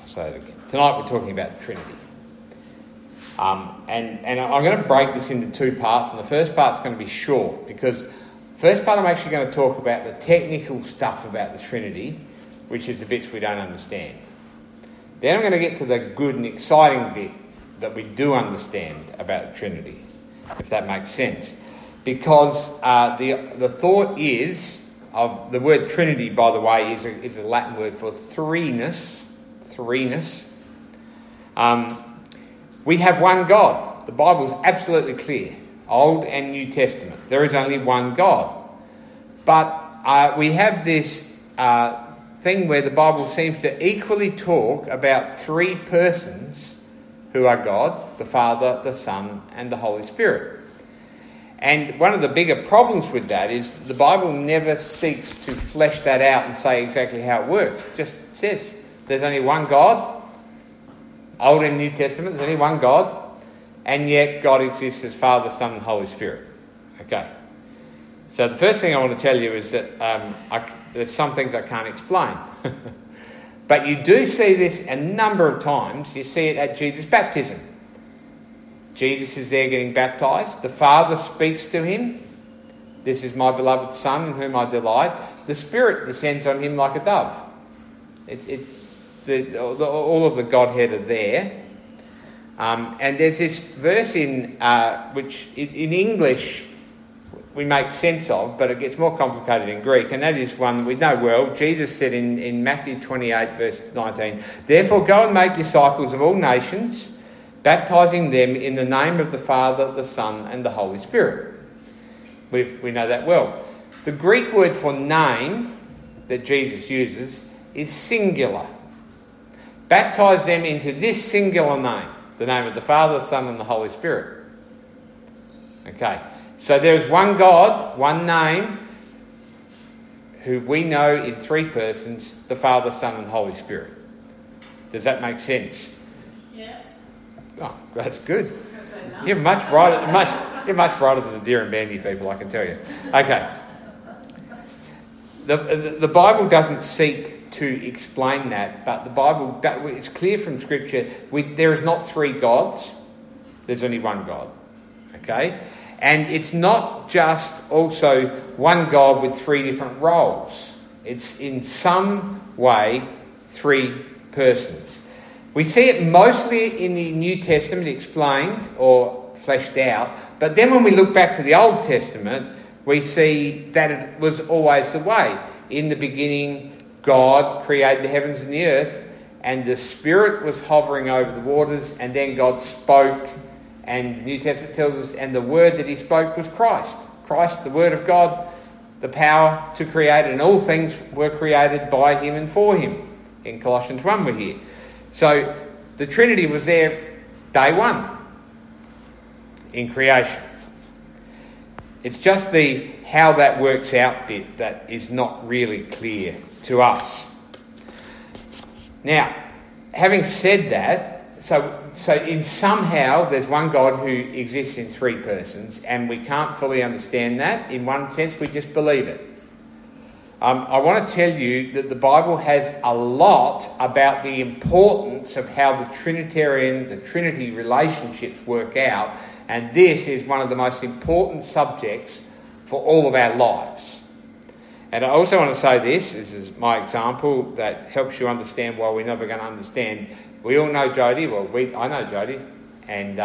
So tonight we're talking about the Trinity. And I'm going to break this into two parts, and the first part's going to be short, because first part I'm actually going to talk about the technical stuff about the Trinity, which is the bits we don't understand. Then I'm going to get to the good and exciting bit that we do understand about the Trinity, if that makes sense. Because the thought is, of the word Trinity, by the way, is a Latin word for threeness. We have one God. The Bible is absolutely clear, Old and New Testament. There is only one God. But we have this thing where the Bible seems to equally talk about three persons who are God, the Father, the Son, and the Holy Spirit. And one of the bigger problems with that is the Bible never seeks to flesh that out and say exactly how it works. It just says there's only one God, Old and New Testament, there's only one God, and yet God exists as Father, Son, and Holy Spirit. Okay. So the first thing I want to tell you is that there's some things I can't explain. But you do see this a number of times. You see it at Jesus' baptism. Jesus is there getting baptised. The Father speaks to him. This is my beloved Son in whom I delight. The Spirit descends on him like a dove. All of the Godhead are there. And there's this verse which in English we make sense of, but it gets more complicated in Greek, and that is one that we know well. Jesus said in Matthew 28 verse 19, "Therefore go and make disciples of all nations, baptising them in the name of the Father, the Son, and the Holy Spirit." We know that well. The Greek word for name that Jesus uses is singular. Baptise them into this singular name, the name of the Father, the Son, and the Holy Spirit. Okay, so there is one God, one name, who we know in three persons, the Father, Son, and Holy Spirit. Does that make sense? Yeah. Oh, that's good. You're much brighter than the Deer and Bandy people, I can tell you. Okay. The Bible doesn't seek to explain that, but the Bible, it's clear from Scripture, there is not three gods, there's only one God. Okay? And it's not just also one God with three different roles. It's in some way three persons. We see it mostly in the New Testament explained or fleshed out, but then when we look back to the Old Testament, we see that it was always the way. In the beginning, God created the heavens and the earth, and the Spirit was hovering over the waters, and then God spoke, and the New Testament tells us, and the word that he spoke was Christ. Christ, the word of God, the power to create, and all things were created by him and for him. In Colossians 1 we're here. So the Trinity was there day one in creation. It's just the how that works out bit that is not really clear to us. Now, having said that, so in somehow there's one God who exists in three persons, and we can't fully understand that. In one sense, we just believe it. I want to tell you that the Bible has a lot about the importance of how the Trinity relationships work out, and this is one of the most important subjects for all of our lives. And I also want to say this is my example that helps you understand why we're never going to understand. We all know Jody. I know Jody. And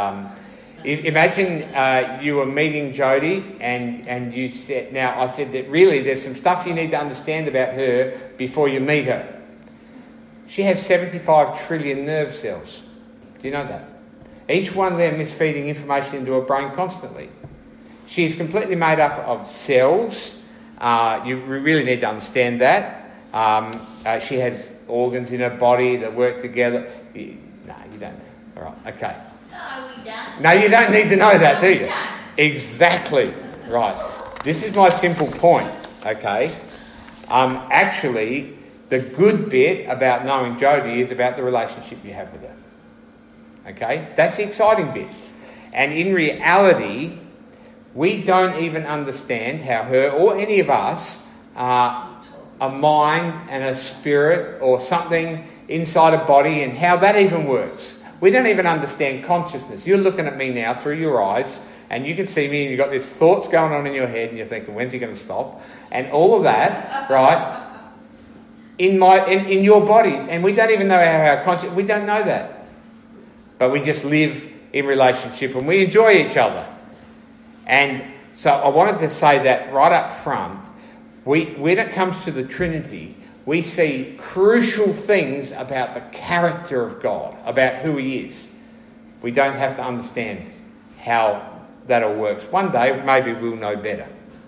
imagine you were meeting Jody and you said, now I said that really there's some stuff you need to understand about her before you meet her. She has 75 trillion nerve cells. Do you know that? Each one of them is feeding information into her brain constantly. She is completely made up of cells. You really need to understand that. She has organs in her body that work together. No, you don't. All right, okay. No, we don't. No, you don't need to know that, do you? No. Exactly. Right. This is my simple point, okay? Actually, the good bit about knowing Jodie is about the relationship you have with her. Okay? That's the exciting bit. And in reality, we don't even understand how her or any of us, a mind and a spirit or something inside a body and how that even works. We don't even understand consciousness. You're looking at me now through your eyes and you can see me and you've got these thoughts going on in your head and you're thinking, when's he going to stop? And all of that, right, in your bodies. And we don't even know how our conscious... We don't know that. But we just live in relationship and we enjoy each other. And so I wanted to say that right up front. When it comes to the Trinity, we see crucial things about the character of God, about who he is. We don't have to understand how that all works. One day, maybe we'll know better.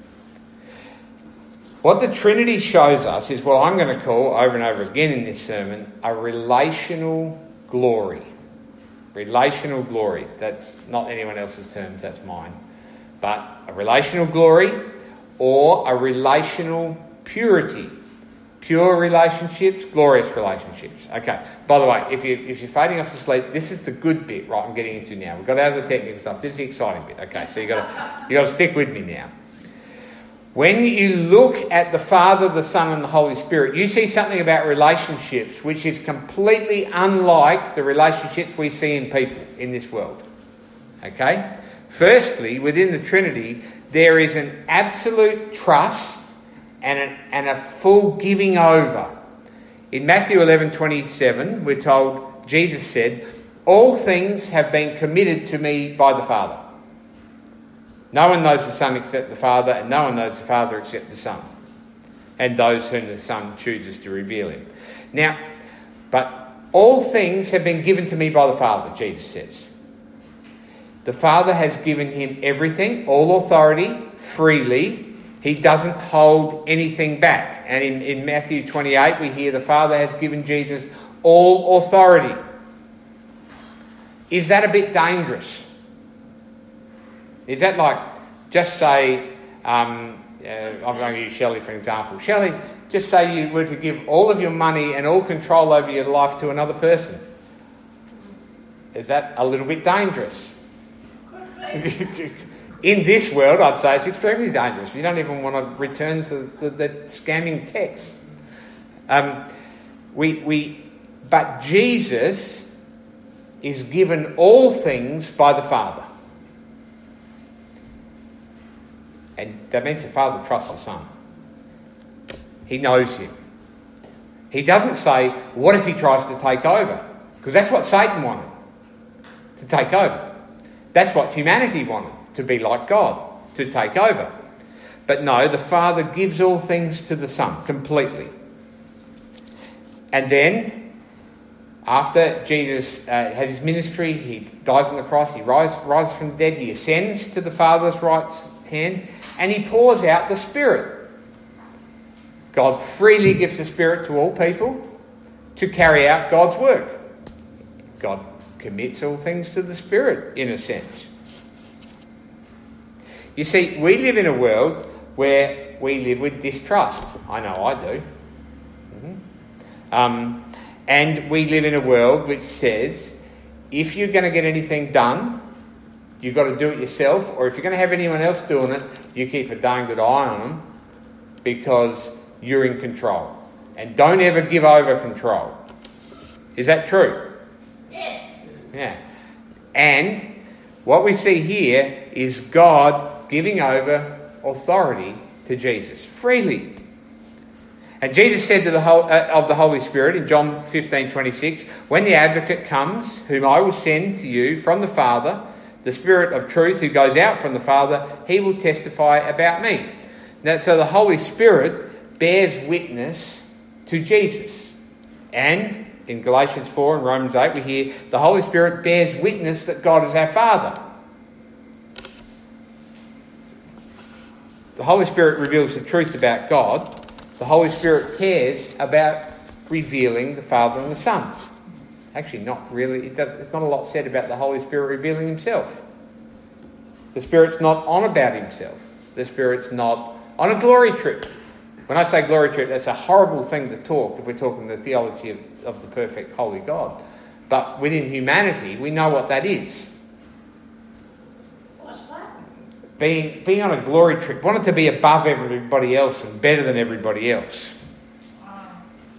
What the Trinity shows us is what I'm going to call, over and over again in this sermon, a relational glory. Relational glory. That's not anyone else's terms, that's mine. But a relational glory or a relational purity. Pure relationships, glorious relationships. Okay, by the way, if you're fading off to sleep, this is the good bit, right, I'm getting into now. We've got out of the technical stuff. This is the exciting bit. Okay, so you've got to stick with me now. When you look at the Father, the Son and the Holy Spirit, you see something about relationships which is completely unlike the relationships we see in people in this world. Okay? Firstly, within the Trinity, there is an absolute trust and a full giving over. In Matthew 11:27, we're told, Jesus said, all things have been committed to me by the Father. No one knows the Son except the Father, and no one knows the Father except the Son, and those whom the Son chooses to reveal him. Now, but all things have been given to me by the Father, Jesus says. The Father has given him everything, all authority, freely. He doesn't hold anything back. And in Matthew 28, we hear the Father has given Jesus all authority. Is that a bit dangerous? Is that like, just say, I'm going to use Shelley for an example. Shelley, just say you were to give all of your money and all control over your life to another person. Is that a little bit dangerous? In this world, I'd say it's extremely dangerous. You don't even want to return to the scamming text. But Jesus is given all things by the Father. And that means the Father trusts the Son. He knows him. He doesn't say, what if he tries to take over? Because that's what Satan wanted, to take over. That's what humanity wanted, to be like God, to take over. But no, the Father gives all things to the Son, completely. And then, after Jesus has his ministry, he dies on the cross, he rises from the dead, he ascends to the Father's right hand, and he pours out the Spirit. God freely gives the Spirit to all people to carry out God's work. God commits all things to the Spirit, in a sense. You see, we live in a world where we live with distrust. I know I do. And we live in a world which says, if you're going to get anything done, you've got to do it yourself, or if you're going to have anyone else doing it, you keep a darn good eye on them because you're in control. And don't ever give over control. Is that true? Yes. Yeah. And what we see here is God giving over authority to Jesus freely. And Jesus said to of the Holy Spirit in John 15:26, when the advocate comes, whom I will send to you from the Father, the Spirit of truth who goes out from the Father, he will testify about me. Now, so the Holy Spirit bears witness to Jesus. And in Galatians 4 and Romans 8, we hear the Holy Spirit bears witness that God is our Father. The Holy Spirit reveals the truth about God. The Holy Spirit cares about revealing the Father and the Son. Actually, not really. There's not a lot said about the Holy Spirit revealing himself. The Spirit's not on about himself. The Spirit's not on a glory trip. When I say glory trip, that's a horrible thing to talk if we're talking the theology of the perfect holy God. But within humanity, we know what that is. What's that? Being on a glory trip, wanting to be above everybody else and better than everybody else.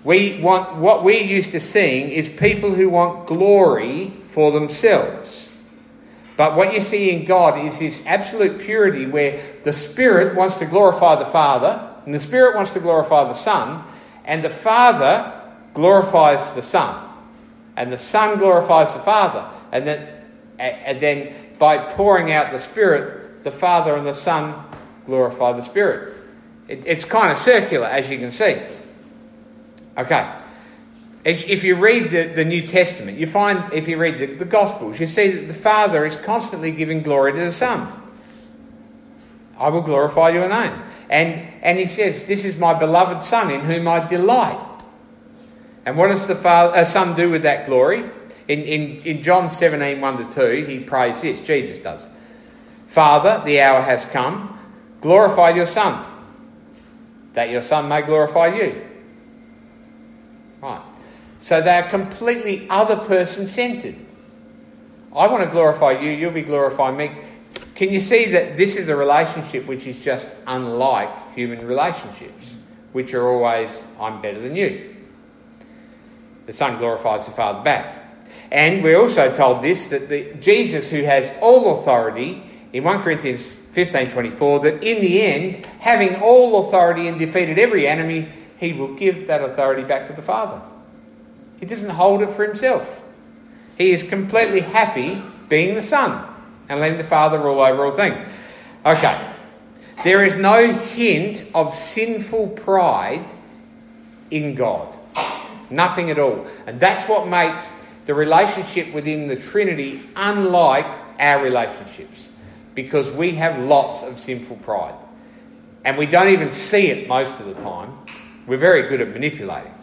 What we're used to seeing is people who want glory for themselves. But what you see in God is this absolute purity where the Spirit wants to glorify the Father, and the Spirit wants to glorify the Son, and the Father glorifies the Son, and the Son glorifies the Father, and then by pouring out the Spirit, the Father and the Son glorify the Spirit. It's kind of circular, as you can see. Okay. If you read the New Testament, you find, if you read the Gospels, you see that the Father is constantly giving glory to the Son. I will glorify your name. And he says, this is my beloved Son in whom I delight. And what does the Son do with that glory? In John 17, 1-2, he prays this, Jesus does. Father, the hour has come, glorify your Son, that your Son may glorify you. Right. So they're completely other person centered. I want to glorify you, you'll be glorifying me. Can you see that this is a relationship which is just unlike human relationships, which are always, I'm better than you. The Son glorifies the Father back. And we're also told this, that Jesus, who has all authority, in 1 Corinthians 15:24, that in the end, having all authority and defeated every enemy, he will give that authority back to the Father. He doesn't hold it for himself. He is completely happy being the Son and letting the Father rule over all things. Okay. There is no hint of sinful pride in God. Nothing at all. And that's what makes the relationship within the Trinity unlike our relationships. Because we have lots of sinful pride. And we don't even see it most of the time. We're very good at manipulating.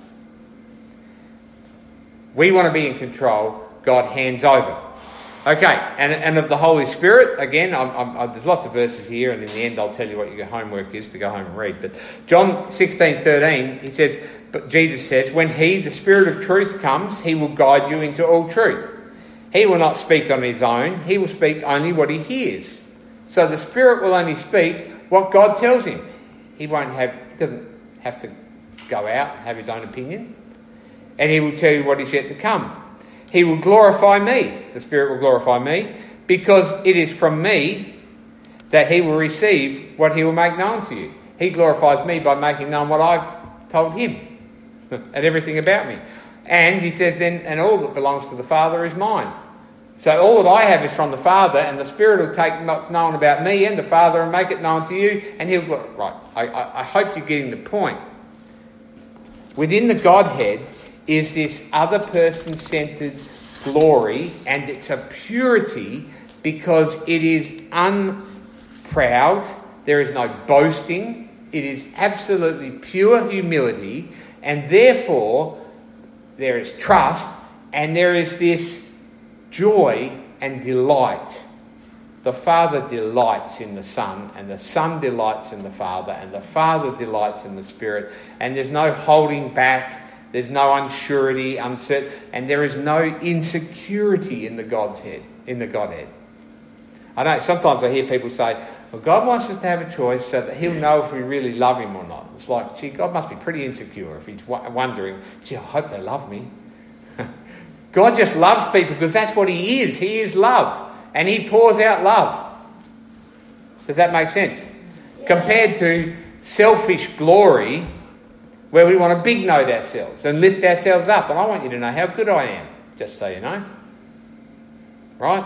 We want to be in control. God hands over. Okay, and of the Holy Spirit, again, there's lots of verses here, and in the end I'll tell you what your homework is to go home and read. But John 16:13, he says, but Jesus says, when he, the Spirit of truth, comes, he will guide you into all truth. He will not speak on his own. He will speak only what he hears. So the Spirit will only speak what God tells him. He doesn't have to go out and have his own opinion. And he will tell you what is yet to come. He will glorify me. The Spirit will glorify me, because it is from me that he will receive what he will make known to you. He glorifies me by making known what I've told him and everything about me. And he says then, and all that belongs to the Father is mine. So all that I have is from the Father, and the Spirit will take known about me and the Father and make it known to you, and he'll... Right, I hope you're getting the point. Within the Godhead is this other person-centered glory, and it's a purity because it is unproud, there is no boasting, it is absolutely pure humility, and therefore there is trust, and there is this joy and delight. The Father delights in the Son, and the Son delights in the Father, and the Father delights in the Spirit, and there's no holding back. There's no unsurety, uncertain, and there is no insecurity in the Godhead. I know sometimes I hear people say, well, God wants us to have a choice so that he'll know if we really love him or not. It's like, gee, God must be pretty insecure if he's wondering, gee, I hope they love me. God just loves people because that's what he is. He is love. And he pours out love. Does that make sense? Yeah. Compared to selfish glory, where we want to big note ourselves and lift ourselves up. And I want you to know how good I am, just so you know. Right?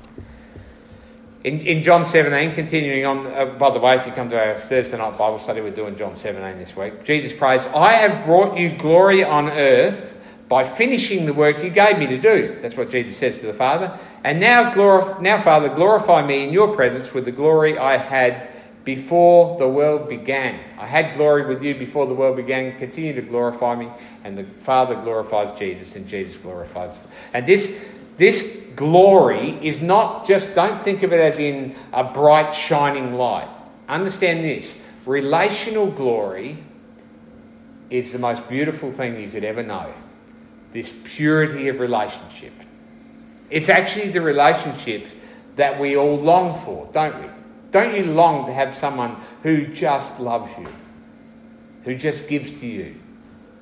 In John 17, continuing on, by the way, if you come to our Thursday night Bible study, we're doing John 17 this week. Jesus prays, I have brought you glory on earth by finishing the work you gave me to do. That's what Jesus says to the Father. And now, Father, glorify me in your presence with the glory I had before the world began. I had glory with you before the world began. Continue to glorify me. And the Father glorifies Jesus, and Jesus glorifies. And this glory is not just, don't think of it as in a bright shining light. Understand this. Relational glory is the most beautiful thing you could ever know. This purity of relationship. It's actually the relationship that we all long for, don't we? Don't you long to have someone who just loves you, who just gives to you,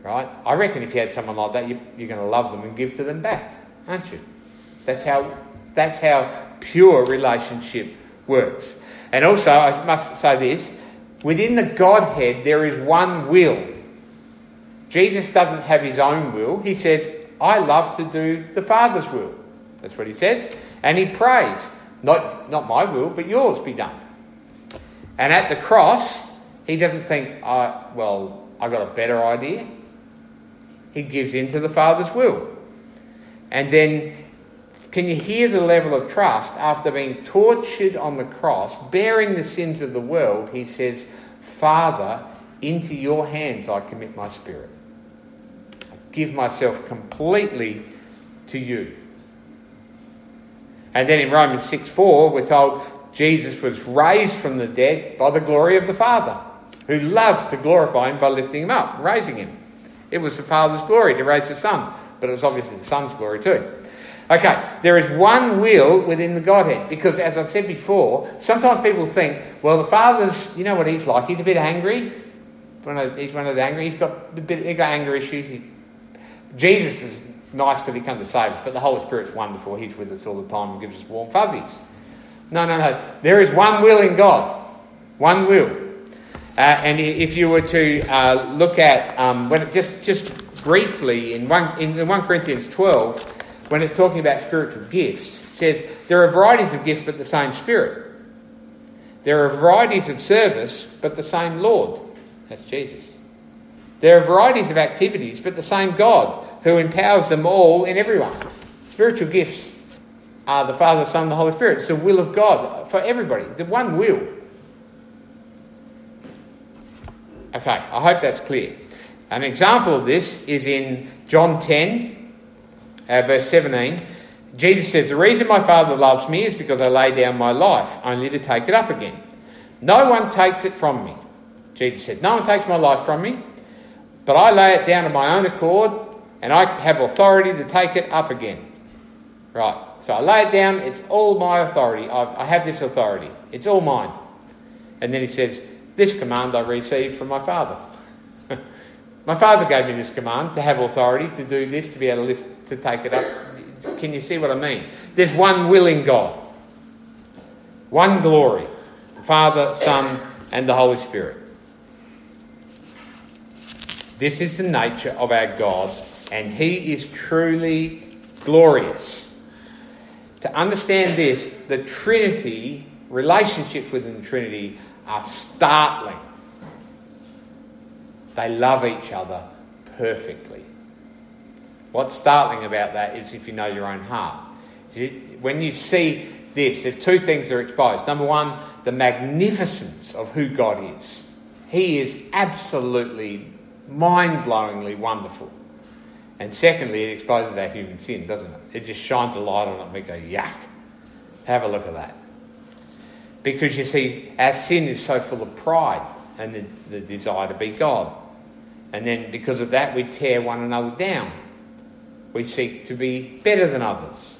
Right? I reckon if you had someone like that, you're going to love them and give to them back, aren't you? That's how pure relationship works. And also, I must say this, within the Godhead there is one will. Jesus doesn't have his own will. He says, I love to do the Father's will. That's what he says. And he prays, not my will, but yours be done. And at the cross, he doesn't think, I got a better idea. He gives in to the Father's will. And then, can you hear the level of trust? After being tortured on the cross, bearing the sins of the world, he says, Father, into your hands I commit my spirit. I give myself completely to you. And then in Romans 6:4, we're told Jesus was raised from the dead by the glory of the Father, who loved to glorify him by lifting him up, raising him. It was the Father's glory to raise the Son, but it was obviously the Son's glory too. Okay, there is one will within the Godhead, because as I've said before, sometimes people think, well, the Father's, you know what he's like, he's a bit angry. He's one of the angry, he's got anger issues. Jesus is nice because he comes to save us, but the Holy Spirit's wonderful. He's with us all the time and gives us warm fuzzies. No. There is one will in God. One will. And if you were to look at, just briefly, in 1 Corinthians 12, when it's talking about spiritual gifts, it says, there are varieties of gifts but the same Spirit. There are varieties of service but the same Lord. That's Jesus. There are varieties of activities but the same God, who empowers them all in everyone. Spiritual gifts are the Father, Son, and the Holy Spirit. It's the will of God for everybody. The one will. Okay, I hope that's clear. An example of this is in John 10, verse 17. Jesus says, the reason my Father loves me is because I lay down my life, only to take it up again. No one takes it from me. Jesus said, no one takes my life from me, but I lay it down of my own accord, and I have authority to take it up again. Right, so I lay it down, it's all my authority. I have this authority. It's all mine. And then he says, this command I received from my Father. My Father gave me this command to have authority to do this, to be able to take it up. Can you see what I mean? There's one will in God. One glory. The Father, Son, and the Holy Spirit. This is the nature of our God, and he is truly glorious. To understand this, the Trinity, relationships within the Trinity are startling. They love each other perfectly. What's startling about that is if you know your own heart. When you see this, there's two things that are exposed. Number one, the magnificence of who God is. He is absolutely mind-blowingly wonderful. And secondly, it exposes our human sin, doesn't it? It just shines a light on it and we go, yuck. Have a look at that. Because you see, our sin is so full of pride and the desire to be God. And then because of that, we tear one another down. We seek to be better than others.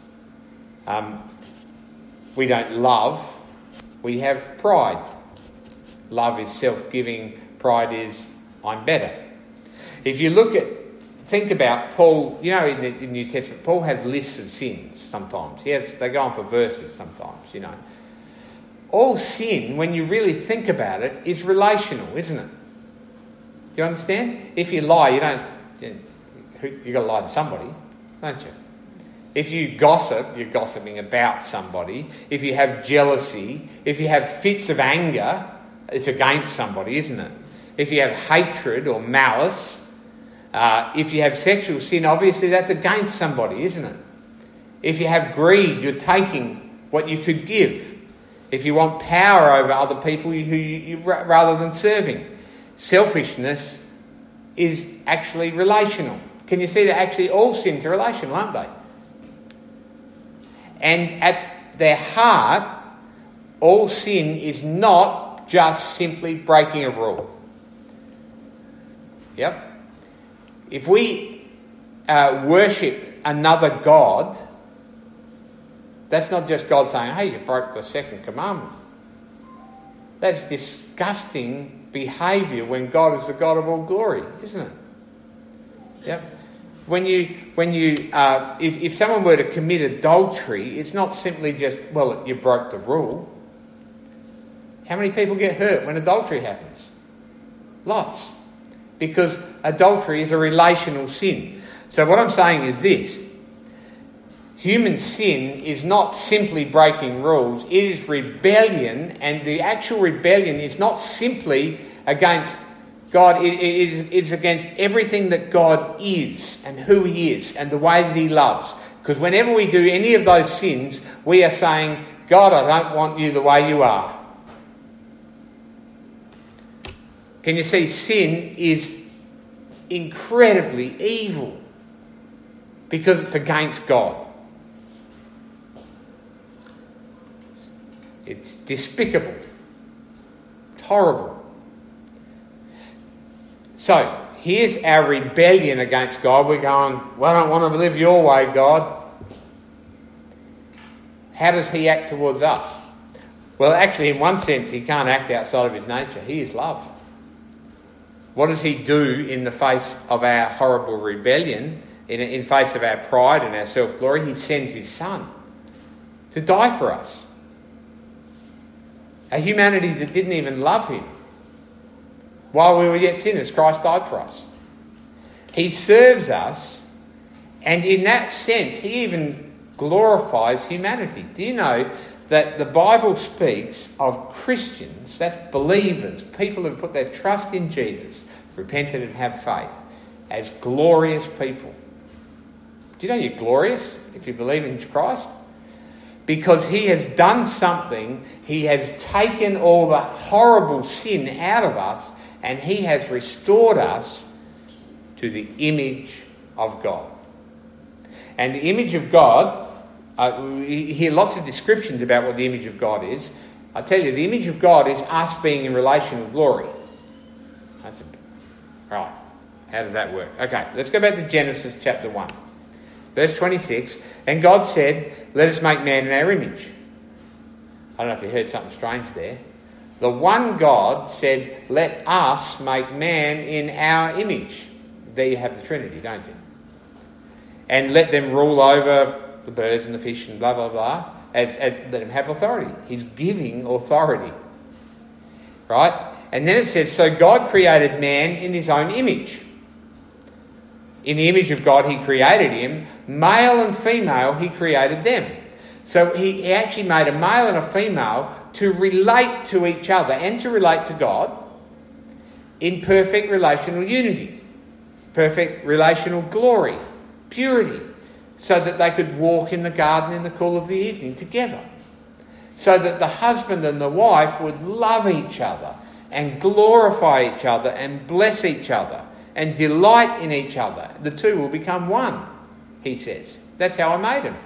We don't love, we have pride. Love is self-giving, pride is I'm better. If you think about Paul, you know, in the New Testament, Paul has lists of sins sometimes. They go on for verses sometimes, you know. All sin, when you really think about it, is relational, isn't it? Do you understand? If you lie, you've got to lie to somebody, don't you? If you gossip, you're gossiping about somebody. If you have jealousy, if you have fits of anger, it's against somebody, isn't it? If you have hatred or malice, if you have sexual sin, obviously that's against somebody, isn't it? If you have greed, you're taking what you could give. If you want power over other people rather than serving. Selfishness is actually relational. Can you see that actually all sins are relational, aren't they? And at their heart, all sin is not just simply breaking a rule. Yep. If we worship another God, that's not just God saying, hey, you broke the second commandment. That's disgusting behaviour when God is the God of all glory, isn't it? Yep. If someone were to commit adultery, it's not simply just, well, you broke the rule. How many people get hurt when adultery happens? Lots. Because adultery is a relational sin. So what I'm saying is this. Human sin is not simply breaking rules. It is rebellion, and the actual rebellion is not simply against God. It is against everything that God is and who He is and the way that He loves. Because whenever we do any of those sins, we are saying, God, I don't want you the way you are. Can you see? Sin is incredibly evil because it's against God. It's despicable. It's horrible. So, here's our rebellion against God. We're going, well, I don't want to live your way, God. How does He act towards us? Well, actually, in one sense, He can't act outside of His nature. He is love. What does He do in the face of our horrible rebellion, in face of our pride and our self-glory? He sends His Son to die for us. A humanity that didn't even love Him. While we were yet sinners, Christ died for us. He serves us, and in that sense, He even glorifies humanity. Do you know that the Bible speaks of Christians, that's believers, people who put their trust in Jesus, repented and have faith, as glorious people? Do you know you're glorious if you believe in Christ? Because He has done something. He has taken all the horrible sin out of us, and He has restored us to the image of God. And the image of God, we hear lots of descriptions about what the image of God is. I tell you, the image of God is us being in relational glory. Right. How does that work? Okay, let's go back to Genesis chapter 1. Verse 26, and God said, let us make man in our image. I don't know if you heard something strange there. The one God said, let us make man in our image. There you have the Trinity, don't you? And let them rule over the birds and the fish and blah, blah, blah. Let them have authority. He's giving authority. Right? And then it says, so God created man in His own image. In the image of God He created him. Male and female He created them. So He actually made a male and a female to relate to each other and to relate to God in perfect relational unity, perfect relational glory, purity, so that they could walk in the garden in the cool of the evening together. So that the husband and the wife would love each other and glorify each other and bless each other and delight in each other. The two will become one, He says. That's how I made them.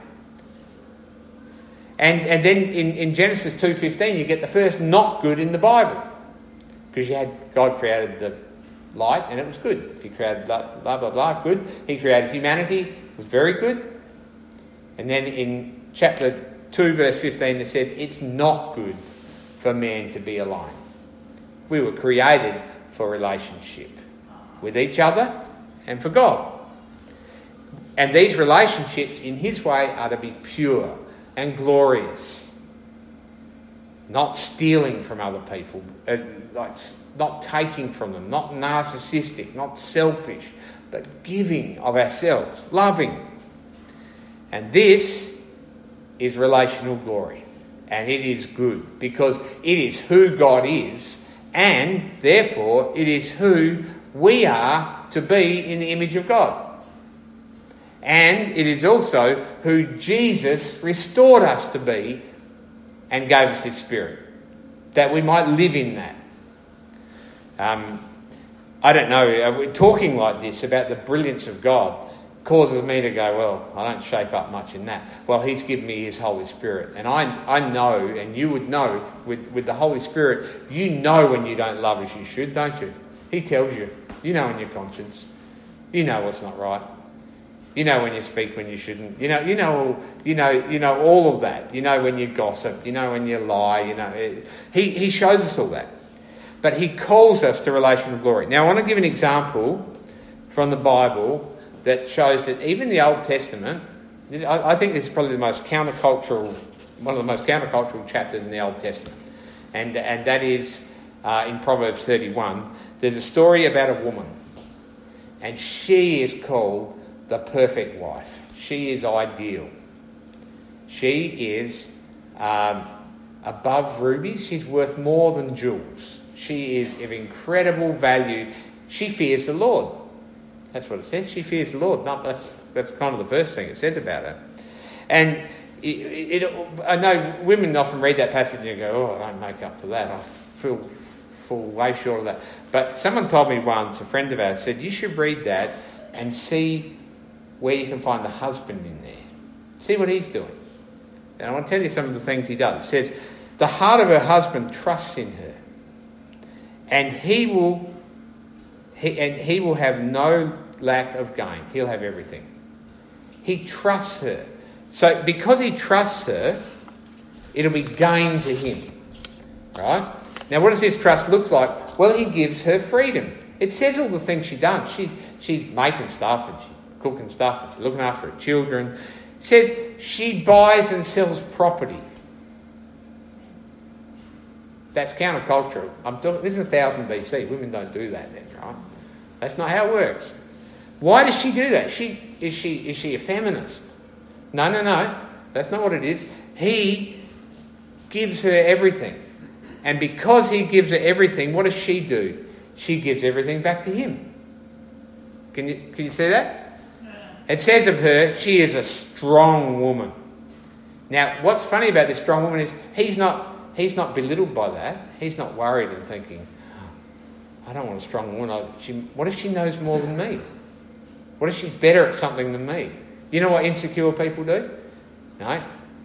And then in Genesis 2:15 you get the first not good in the Bible. Because God created the light and it was good. He created blah, blah, blah, blah, good. He created humanity, it was very good. And then in chapter 2 verse 15 it says it's not good for man to be alone. We were created for relationship with each other and for God. And these relationships in His way are to be pure and glorious. Not stealing from other people, not taking from them, not narcissistic, not selfish, but giving of ourselves, loving. And this is relational glory. And it is good because it is who God is, and therefore it is who we are to be in the image of God. And it is also who Jesus restored us to be and gave us His Spirit, that we might live in that. I don't know, talking like this about the brilliance of God causes me to go, well, I don't shape up much in that. Well, He's given me His Holy Spirit. And I know, and you would know, with the Holy Spirit, you know when you don't love as you should, don't you? He tells you. You know in your conscience. You know what's not right. You know when you speak when you shouldn't. You know all of that. You know when you gossip. You know when you lie. You know He shows us all that, but He calls us to relational glory. Now I want to give an example from the Bible that shows that even the Old Testament, I think this is probably one of the most countercultural chapters in the Old Testament. And that is in Proverbs 31. There's a story about a woman. And she is called the perfect wife. She is ideal. She is above rubies. She's worth more than jewels. She is of incredible value. She fears the Lord. That's what it says. She fears the Lord. No, that's kind of the first thing it says about her. And I know women often read that passage and go, I don't make up to that. I fall way short of that. But someone told me once, a friend of ours said, you should read that and see where you can find the husband in there. See what he's doing. And I want to tell you some of the things he does. It says, the heart of her husband trusts in her, and he will have no lack of gain. He'll have everything. He trusts her. So because he trusts her, it'll be gain to him. Right? Now what does this trust look like? Well, he gives her freedom. It says all the things she does. She's making stuff and she's cooking stuff and she's looking after her children. It says she buys and sells property. That's countercultural. This is 1000 BC. Women don't do that then, right? That's not how it works. Why does she do that? Is she a feminist? No. That's not what it is. He gives her everything. And because he gives her everything, what does she do? She gives everything back to him. Can you see that? It says of her, she is a strong woman. Now, what's funny about this strong woman is he's not belittled by that. He's not worried and thinking, I don't want a strong woman. What if she knows more than me? What if she's better at something than me? You know what insecure people do? No.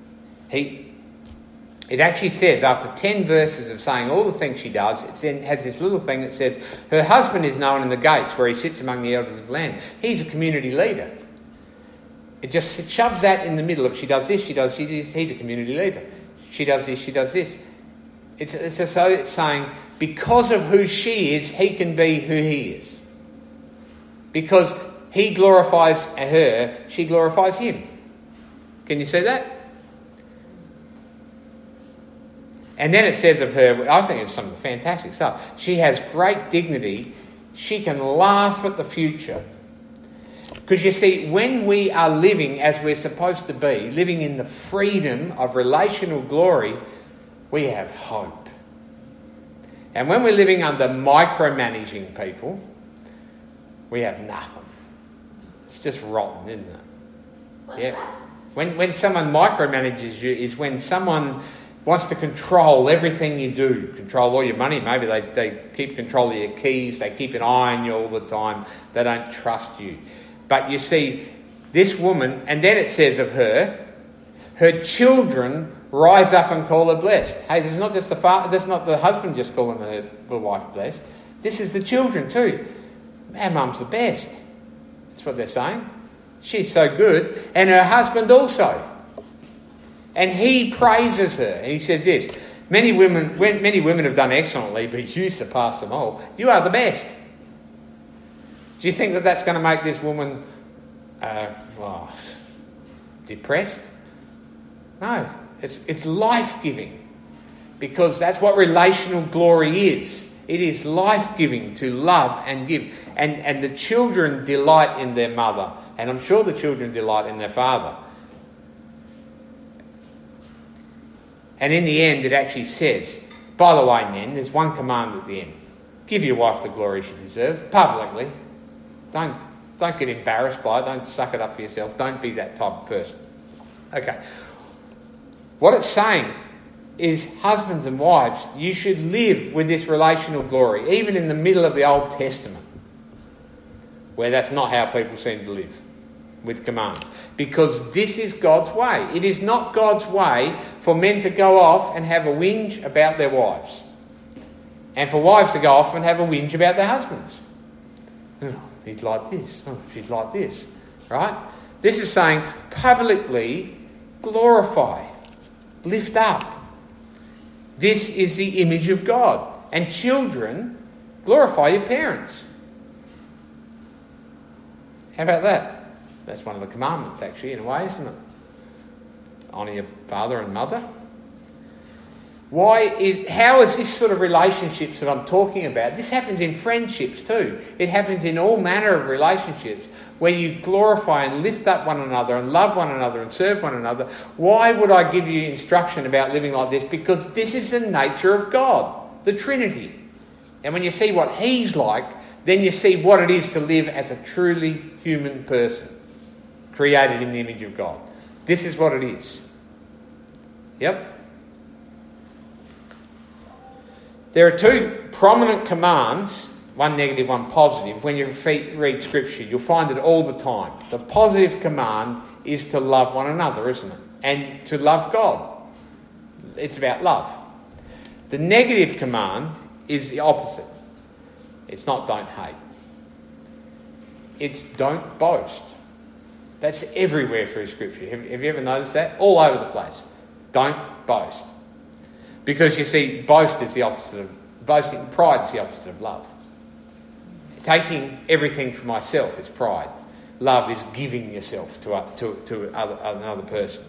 It actually says, after 10 verses of saying all the things she does, it then has this little thing that says, her husband is known in the gates where he sits among the elders of the land. He's a community leader. It just shoves that in the middle of, she does this, he's a community leader. She does this, she does this. It's saying, because of who she is, he can be who he is. Because he glorifies her, she glorifies him. Can you see that? And then it says of her, I think it's some fantastic stuff. She has great dignity. She can laugh at the future. Because you see, when we are living as we're supposed to be, living in the freedom of relational glory, we have hope. And when we're living under micromanaging people, we have nothing. It's just rotten, isn't it? Yeah. When someone micromanages you is when someone wants to control everything you do, control all your money. Maybe they keep control of your keys, they keep an eye on you all the time, they don't trust you. But you see, this woman, and then it says of her children rise up and call her blessed. Hey, this is not just this is not the husband just calling the wife blessed. This is the children too. Our mum's the best. That's what they're saying. She's so good. And her husband also. And he praises her. And he says this, many women have done excellently, but you surpass them all. You are the best. Do you think that that's going to make this woman depressed? No. It's life-giving. Because that's what relational glory is. It is life-giving to love and give. And the children delight in their mother. And I'm sure the children delight in their father. And in the end, it actually says, by the way, men, there's one command at the end. Give your wife the glory she deserves, publicly. Don't get embarrassed by it. Don't suck it up for yourself. Don't be that type of person. Okay. What it's saying is, husbands and wives, you should live with this relational glory, even in the middle of the Old Testament, where that's not how people seem to live, with commands. Because this is God's way. It is not God's way for men to go off and have a whinge about their wives. And for wives to go off and have a whinge about their husbands. Oh, he's like this. Oh, she's like this. Right? This is saying publicly glorify. Lift up. This is the image of God. And children, glorify your parents. How about that? That's one of the commandments, actually, in a way, isn't it? Honour your father and mother. How is this sort of relationships that I'm talking about? This happens in friendships too. It happens in all manner of relationships where you glorify and lift up one another and love one another and serve one another. Why would I give you instruction about living like this? Because this is the nature of God, the Trinity. And when you see what He's like, then you see what it is to live as a truly human person, created in the image of God. This is what it is. Yep. There are two prominent commands, one negative, one positive. When you read Scripture, you'll find it all the time. The positive command is to love one another, isn't it? And to love God. It's about love. The negative command is the opposite. It's not don't hate. It's don't boast. That's everywhere through Scripture. Have you ever noticed that? All over the place. Don't boast. Because you see, boast is the opposite of boasting. Pride is the opposite of love. Taking everything for myself is pride. Love is giving yourself to another person.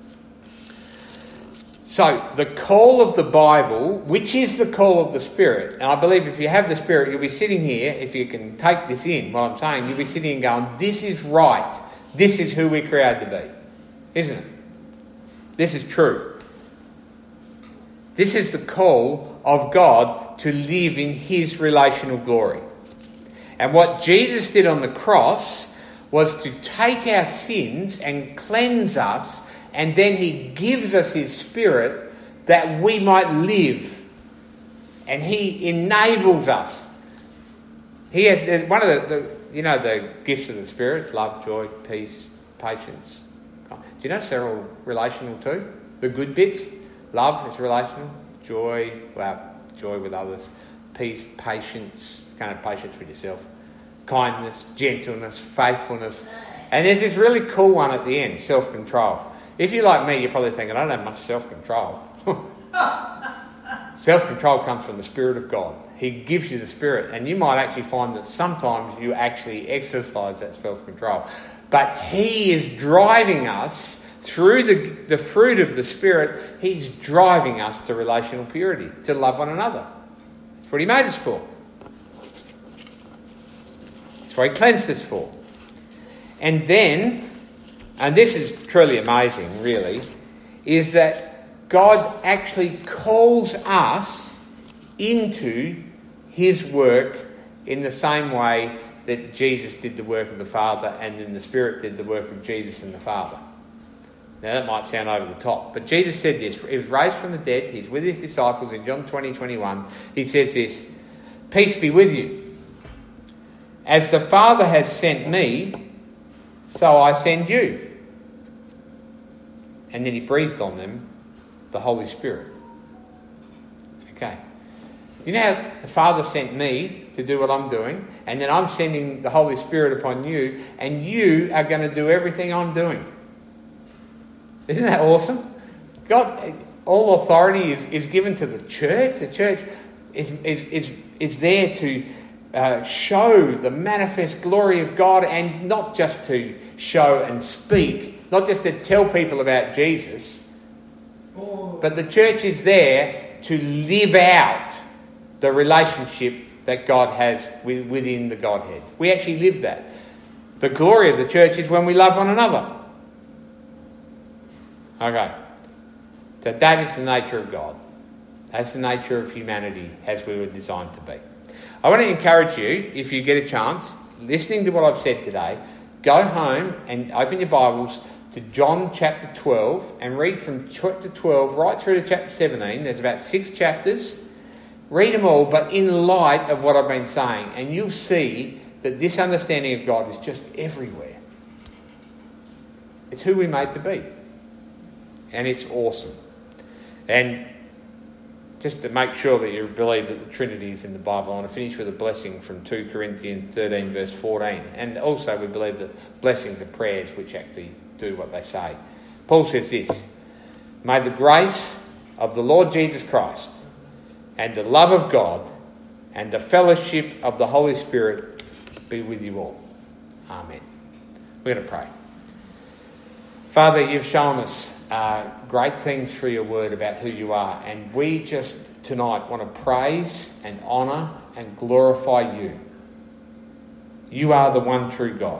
So, the call of the Bible, which is the call of the Spirit, and I believe if you have the Spirit, you'll be sitting here, if you can take this in, what I'm saying, you'll be sitting and going, this is right. This is who we're created to be. Isn't it? This is true. This is the call of God to live in His relational glory. And what Jesus did on the cross was to take our sins and cleanse us, and then He gives us His Spirit that we might live. And He enables us. He has one of the gifts of the Spirit: love, joy, peace, patience. Do you notice they're all relational too? The good bits. Love is relational. Joy, joy with others. Peace, patience. You can't have patience with yourself. Kindness, gentleness, faithfulness. And there's this really cool one at the end, self-control. If you're like me, you're probably thinking, I don't have much self-control. Self-control comes from the Spirit of God. He gives you the Spirit. And you might actually find that sometimes you actually exercise that self-control. But He is driving us through the fruit of the Spirit. He's driving us to relational purity, to love one another. That's what He made us for. That's what He cleansed us for. And then, and this is truly amazing, really, is that God actually calls us into His work in the same way that Jesus did the work of the Father, and then the Spirit did the work of Jesus and the Father. Now that might sound over the top, but Jesus said this. He was raised from the dead. He's with His disciples in John 20:21. He says this, "Peace be with you. As the Father has sent me, so I send you." And then He breathed on them the Holy Spirit. Okay. You know how the Father sent me to do what I'm doing, and then I'm sending the Holy Spirit upon you, and you are going to do everything I'm doing. Isn't that awesome? God, all authority is given to the church. The church is there to show the manifest glory of God, and not just to show and speak, not just to tell people about Jesus, but the church is there to live out the relationship that God has within the Godhead. We actually live that. The glory of the church is when we love one another. Okay. So that is the nature of God. That's the nature of humanity as we were designed to be. I want to encourage you, if you get a chance, listening to what I've said today, go home and open your Bibles to John chapter 12 and read from chapter 12 right through to chapter 17. There's about 6 chapters. Read them all, but in light of what I've been saying, and you'll see that this understanding of God is just everywhere. It's who we're made to be. And it's awesome. And just to make sure that you believe that the Trinity is in the Bible, I want to finish with a blessing from 2 Corinthians 13 verse 14. And also we believe that blessings are prayers which actually do what they say. Paul says this: "May the grace of the Lord Jesus Christ and the love of God and the fellowship of the Holy Spirit be with you all." Amen. We're going to pray. Father, you've shown us great things through your word about who you are, and we just tonight want to praise and honour and glorify you. You are the one true God.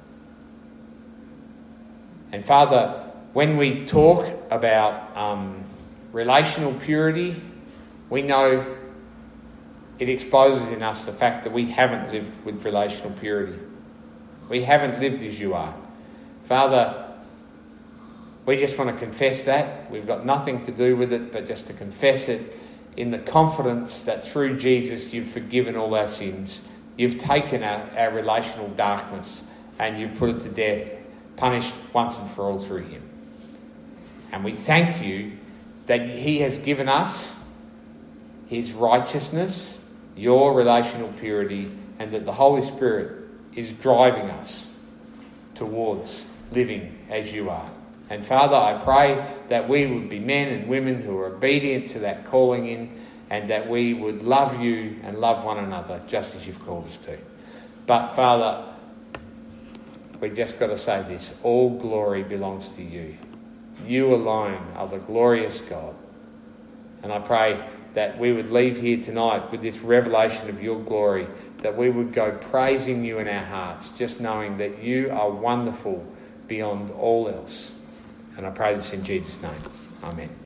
And Father, when we talk about relational purity, we know it exposes in us the fact that we haven't lived with relational purity. We haven't lived as you are. Father, we just want to confess that. We've got nothing to do with it but just to confess it in the confidence that through Jesus you've forgiven all our sins. You've taken our relational darkness and you've put it to death, punished once and for all through him. And we thank you that he has given us his righteousness, your relational purity, and that the Holy Spirit is driving us towards living as you are. And Father, I pray that we would be men and women who are obedient to that calling in, and that we would love you and love one another just as you've called us to. But Father, we just got to say this: all glory belongs to you. You alone are the glorious God. And I pray that we would leave here tonight with this revelation of your glory, that we would go praising you in our hearts, just knowing that you are wonderful beyond all else. And I pray this in Jesus' name. Amen.